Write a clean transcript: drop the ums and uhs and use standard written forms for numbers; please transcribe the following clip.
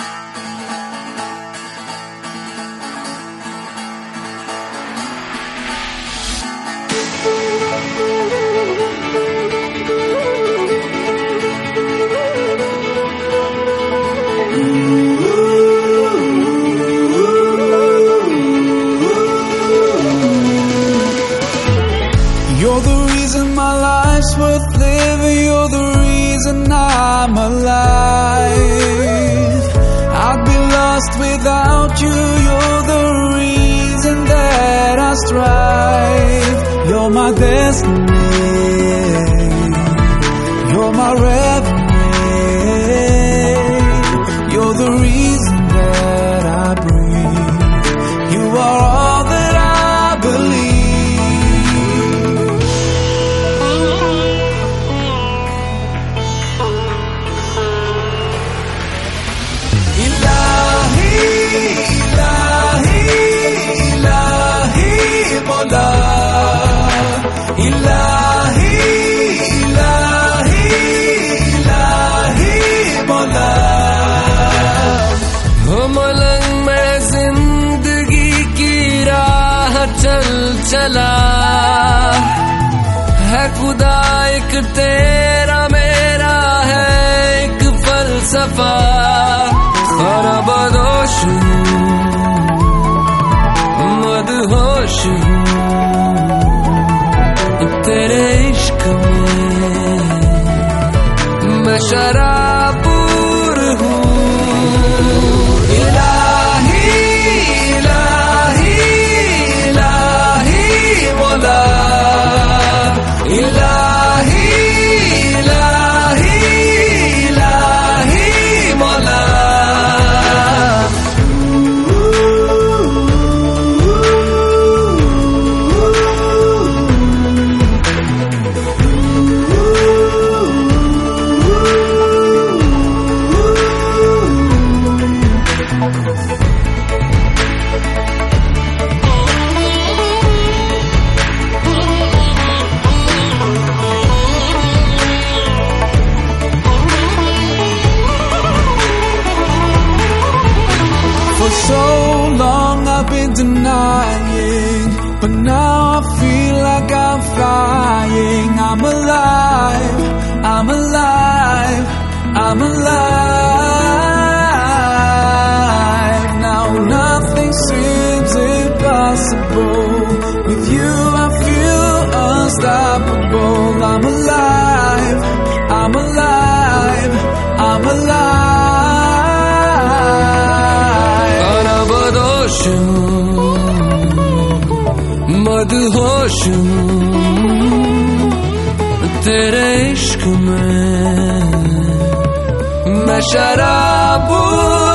You're the reason my life's worth living. You're the reason I'm alive. I'd be lost without you. You're the reason that I strive. You're my destiny. You're my reverie. You're the reason that I breathe. You are all that I believe. चला है खुदा एक तेरा मेरा है एक फलसफा खरबदोश मदहोश तेरे इश्क में मैं शराबूर हूँ So long I've been denying, but now I feel like I'm flying. I'm alive, I'm alive, I'm alive. Now nothing seems impossible. With you I feel unstoppable. I'm alive, I'm alive, I'm alive. मदहोश तेरे इश्क में मैं शराबूर